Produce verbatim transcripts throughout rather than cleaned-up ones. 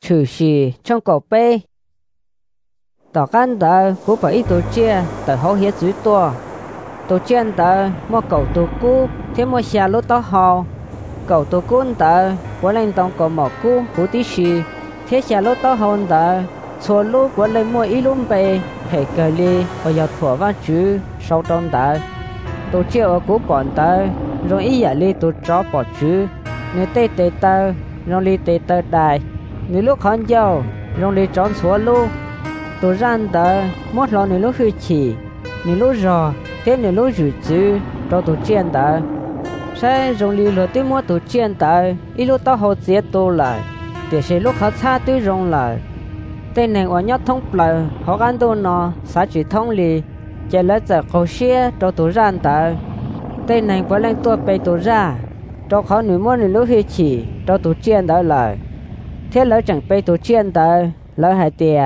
trừ xì trong cổ bê tỏ căn tờ cú phải ít tổ chia tờ hậu hiết dưới tua tổ chiên tờ mua cầu tổ cú thêm mua xe lốt tao hò cầu tổ cú tờ của lên tông cầu mỏ cú cú tí xì thế xe lốt tao hòn tờ xua lú của lên mua ít lúm bê hệ cờ li ở giọt thủa và chữ sau trong tờ tổ chia ở cú còn tờ rồi ý giả li tổ chó bỏ chữ nếu tê tê tờ rồi li tê tờ đài nếu lúc khán dâu rồi li trốn xua lú tổ ran tờ mót lo nếu lúc hư chỉ nếu lúc rò thế nếu lúc rủi chữ cho tổ chiên tờ sai rồi li lừa tới mua tổ chiên tờ ít lúc tao hậu giết tô lại để sẽ lúc khá xa tới rong lại tên này ở nhát thông lại họ gan tô nó xã chỉ thông li chạy lấy giờ cầu xe cho tổ ran tờ tên này có lên tua bày tổ ra cho khó nếu mua nếu lúc hư chỉ cho tổ chiên tờ lại thế lỡ chẳng bày tổ chiên tờ lỡ hai tiền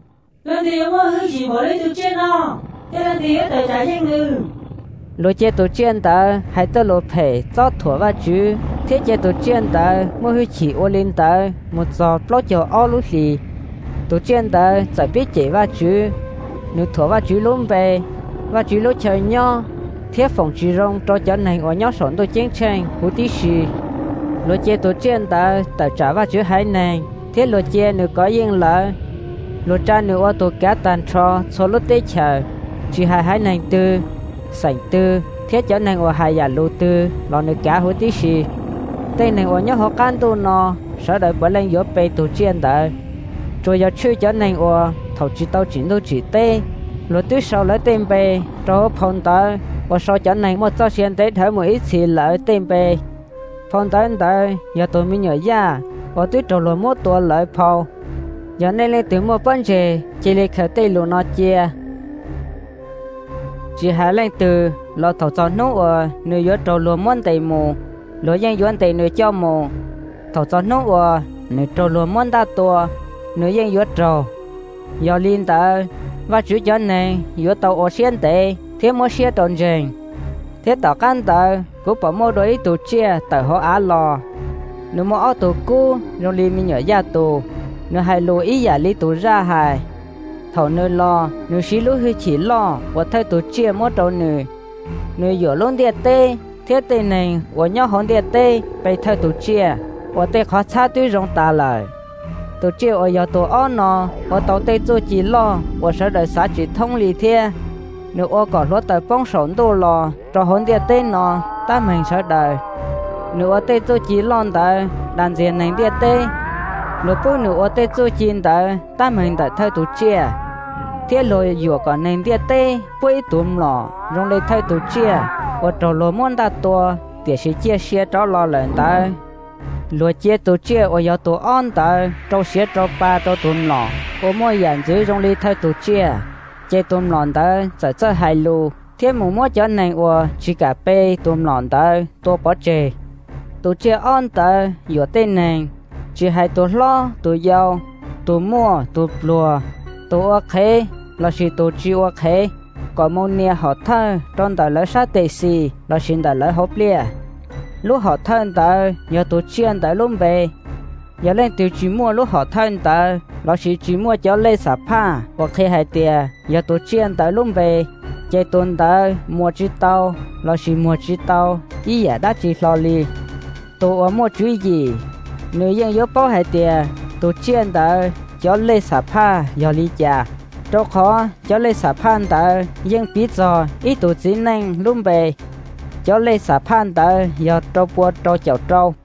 lần thì mua hư chỉ bỏ lấy tổ chiên nó thế lần thì ở tại trái trên ngư lối chế tổ chiên tờ hai tờ lô phê cho thua và chữ thế chế tổ chiên tờ mua hư chỉ ô lên tờ một giò lót cho ô lú xì tổ chiên tờ giải biết chế và chữ nếu thua và chữ luôn về và chữ lối chơi nhau thế phòng chữ rong cho cho này ở nhau sổn tôi chiến tranh hú tí xì lối chế tổ chiên tờ tờ trả và chữ hai này thế lối chế nếu có yên lợi lối cha nếu ô tô cá tàn cho số lối tế chờ chỉ hai hai này tư sảnh tư thiết cho nên ở hai nhà lô tư lo nơi cá hối tí xì tên này ở nhớ họ can tu nó sợ đợi bởi lên gió bê tổ chiên tại rồi giờ chơi cho nên ở thầu chỉ tao chỉ đâu chỉ tê rồi tư sau lấy tên bê cho phong tới và sau cho nên một số xuyên tế thấy một ít xì lợi tên bê phong tới tới giờ tôi mới nhớ ra và tư trò lối một tuổi lợi phong giờ nên lên từ một vấn đề chỉ lấy khởi tê lô nó chia chỉ hai lần từ lo thầu cho nô ở nơi gió trâu lúa món tây mù lúa giang yuan tây nơi cho mù thầu cho nô ở nơi trâu lúa món đa tua nơi giang gió trâu gió liên ta và chữ cho này gió tàu ở xiên tây thế mua xe tròn rèn thế tàu can ta cũng bỏ mua đôi tụ chia tại họ á lò nếu mua ô tô cũ rồi liên mình nhớ ra tụ nếu hai lô ý giả lý tụ ra hai thầu nơi lo nếu xí lúa hơi chỉ lo và thay tổ chia mỗi trâu nơi nơi giữa luôn địa tê thế tê này và nhau hòn địa tê被thay tổ chia và tê khó xa tuy rong ta lại tổ chia ở giờ tổ on nó và tàu tê cho chỉ lo và sẽ đợi xã chỉ thông lý thế nếu ở có lúa tại phong sống đồ lo cho hòn địa tê nó ta mình sẽ đợi nếu ở tê cho chỉ lo tại đàn diện này địa tê nếu bữa nếu ở tê cho chỉ tại ta mình tại thay tổ chia thế rồi vừa còn nên địa tê với tụm lò rong lấy thay tổ chia và trò lò món đa to để sẽ chia sẻ cho lò lợn ta lò chia tổ chia ở giờ tổ on ta trâu sẻ trâu ba trâu tụm lò ở mỗi dạng dưới rong lấy thay tổ chia chia tụm lò ta sẽ cho hai lô thế một mỗi chỗ này ở chỉ cả bê tụm lò ta to bỏ chè tổ chia on ta vừa tên này chỉ hai tổ lo tổ giàu tổ mua tổ lùa tổ ok là chỉ tổ chịu ok có một nia họ thơ trong đời lấy sát tệ xì là xin đời lấy hộp lia lúc họ thân tới nhờ tổ chiên tới lúc về giờ lên tiêu chỉ mua lúc họ thân tới là chỉ chỉ mua cho lên sạp ha hoặc khi hai tiền giờ tổ chiên tới lúc về chạy tuần tới mua chiếc tàu là chỉ mua chiếc tàu ý giả đã chỉ lo li tổ ở mua chuối gì người dân yếu bao hai tiền tổ chiên tới cho lên sạp ha giờ li già cho khó cho lên sạp han tới dân biết rồi ít tổ chỉ năng lúc về cho lên sạp han tới giờ cho bua cho chậu trâu